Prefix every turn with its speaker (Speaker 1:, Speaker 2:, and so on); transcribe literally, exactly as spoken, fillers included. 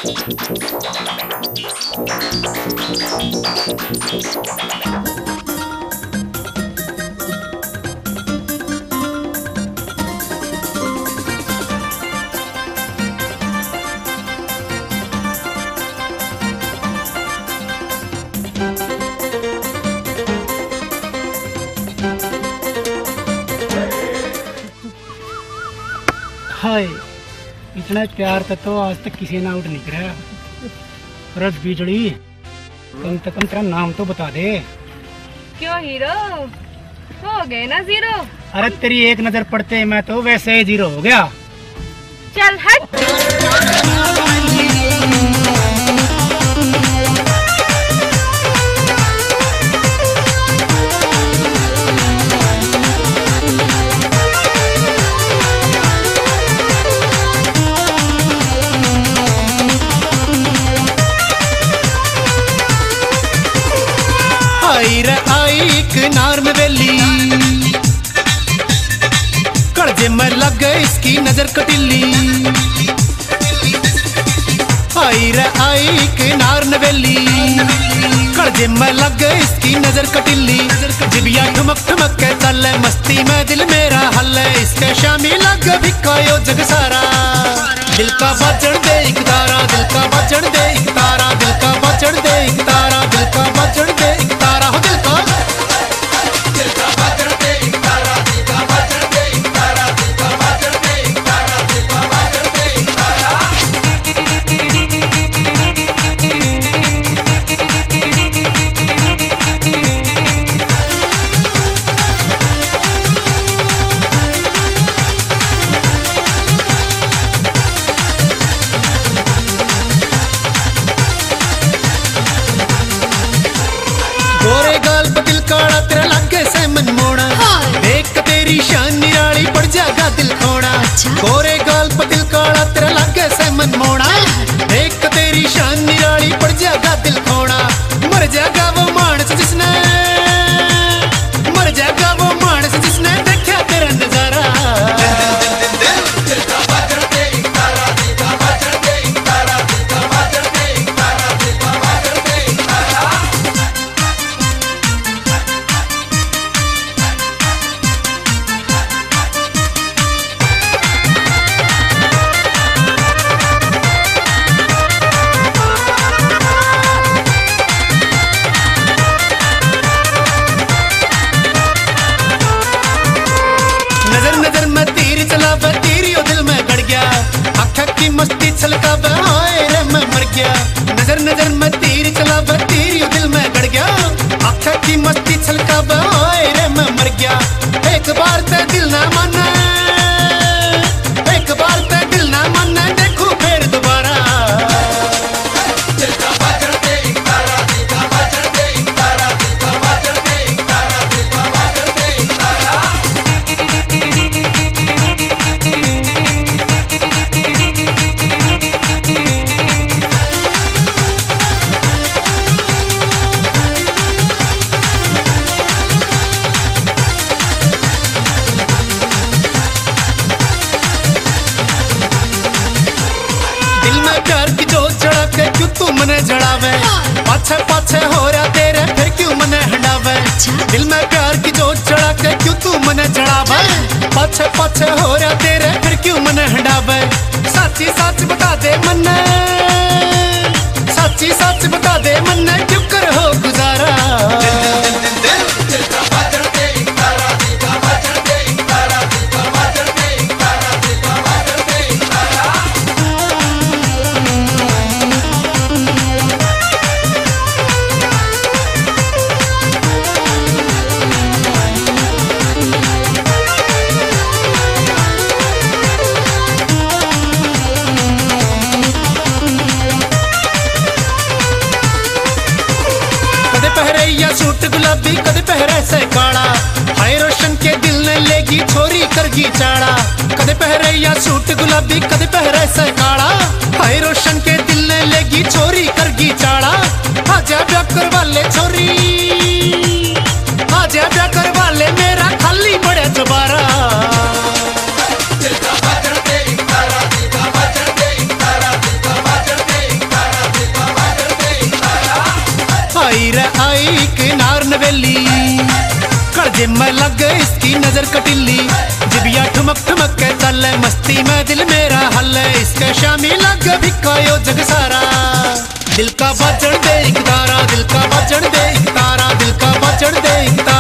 Speaker 1: हाय, इतना प्यार का तो आज तक किसी ने आउट नहीं करा। रस बिजली, कम से कम तेरा नाम तो बता दे।
Speaker 2: क्यों हीरो हो गए ना जीरो?
Speaker 1: अरे तेरी एक नजर पड़ते मैं तो वैसे ही जीरो हो गया।
Speaker 2: चल हट।
Speaker 3: आई रे आई किनार में वेली, कड़जे में लग गए इसकी नजर कटिली। आई रे आई किनार में वेली, कड़जे में लग गए इसकी नजर कटिली। जिबिया ठुमक ठुमक के चले मस्ती में दिल मेरा हल है। इसके शामी लग भिकायो जग सारा, दिल का बजड़ दे एक तारा, दिल का बजड़ दे एक तारा, दिल का बजड़ दे एक तारा, दिल का बजड़ दे एक तारा, हो दिल का दिल का बजड़ दे एक तारा, दिल का बजड़ दे एक तारा, दिल का बजड़ दे एक तारा, दिल का बजड़ दे एक तारा। गोरे गाल पे दिल काड़ा तेरा लागे से मन मोड़ा, देख तेरी शान निराली पड़ जाएगा दिल खोड़ा। गोरे गाल पे दिल काड़ा तेरा लागे से मन मोड़ा, देख तेरी शान निराली पड़ जाएगा दिल खोड़ा। मर जाएगा वो मानस जिसने, मर जाएगा वो मानस जिसने देखा तेरा नजारा। नजर नजर में तीर चला वे तीरियो दिल में गड़ गया, आँख की मस्ती छलका वे हाय रे मैं मर गया। नजर नजर में तीर चला वे तीरियो दिल में गड़ गया, आँख की मस्ती छलका वे हाय रे मैं मर गया। एक बार ते दिल ना माने, एक बार ते दिल ना माने, देखो फिर दोबारा। दिल का बजड़ दे एक तारा, दिल का बजड़ दे एक तारा, दिल का बजड़ दे एक तारा, दिल का बजड़ दे एक तारा। दिल में प्यार की जोत जड़ा के क्यों तू मने जड़ावे, पाछे पाछे हो रहा तेरे फिर क्यों मने हटावे। दिल में प्यार की जोत जड़ा के क्यों तू मने जड़ावे, पाछे पाछे हो रहा तेरे फिर क्यों मने हटावे। साची सच बता दे मन्ने, साची सच बता दे मन्ने, क्यों कर हो गुजारा। दिल का बजड़ दे एक तारा, दिल का बजड़ दे एक तारा, दिल का बजड़ दे एक तारा, दिल का बजड़ दे एक तारा। कदे पहरे या सूट गुलाबी कदे पहरे से काला, हाय रोशन के दिल ने लेगी छोरी करगी चाड़ा। कदे पहरे या सूट गुलाबी कदे पहरे से काला, हाय रोशन के दिल ने लेगी छोरी करगी चाड़ा। आजा ब्याह करवा ले छोरी, आजा ब्याह करवा ले मेरा खाली बड़े दोबारा। दिल का बजड़ दे एक तारा, दिल का बजड़ दे एक तारा, दिल का बजड़ दे एक नवेली कड़जे में लग इसकी नजर कटिली जिबिया ठुमक ठुमक के चल मस्ती में दिल मेरा हल इसके शामी लग भिकायो जग सारा दिल का बजन दे एक तारा दिल का बजन दे एक तारा दिल का बजन दे एक तारा